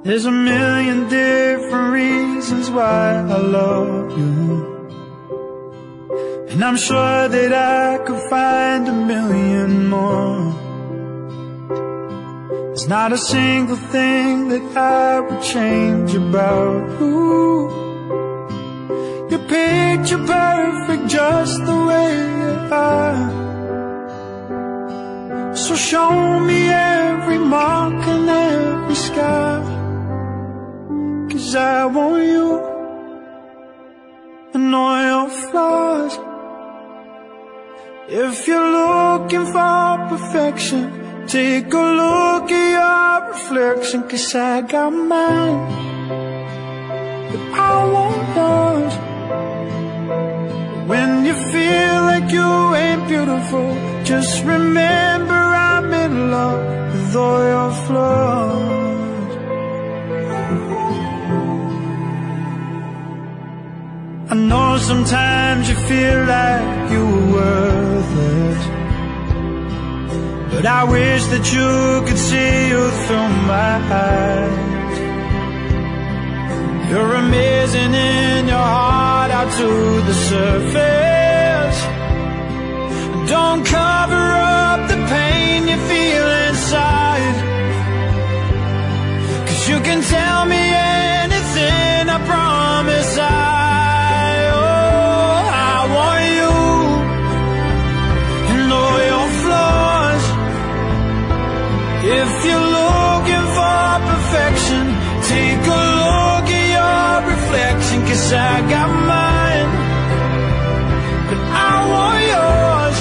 There's a million different reasons why I love you, and I'm sure that I could find a million more. There's not a single thing that I would change about you. You're picture perfect just the way you are. So show me every mark and every scar, 'cause I want you and all your flaws. If you're looking for perfection, take a look at your reflection, 'cause I got mine, but I want yours. When you feel like you ain't beautiful, just remember I'm in love with all your flaws. I know sometimes you feel like you were worthless, but I wish that you could see you through my eyes. You're amazing in your heart out to the surface. Don't cover up the pain you feel inside, 'cause you can tell me anything, I promise I want you and all your flaws. If you're looking for perfection, take a look at your reflection, 'cause I got mine, but I want yours.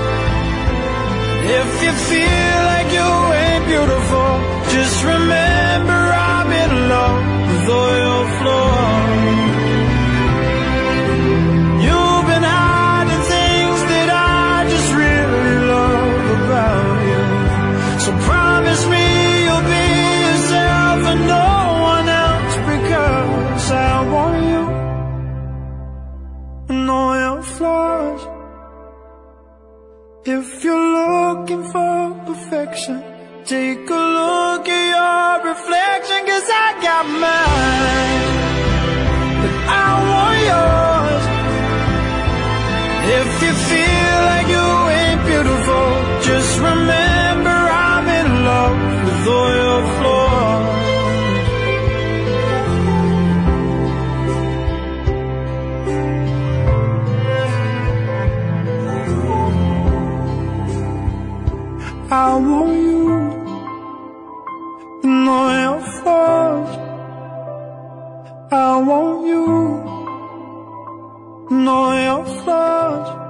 If you feel like you ain't beautiful, just remember I'm in love with all your flaws. You've been hiding things that I just really love about you, so promise me you'll be yourself and no one else, because I want you and all your flaws. If you're looking for perfection, take a look at your reflection, 'cause I got mine, but I want yours. If you feel like you ain't beautiful, just remember I'm in love with all your flaws. I want you and all your flaws. I want you and all your flaws.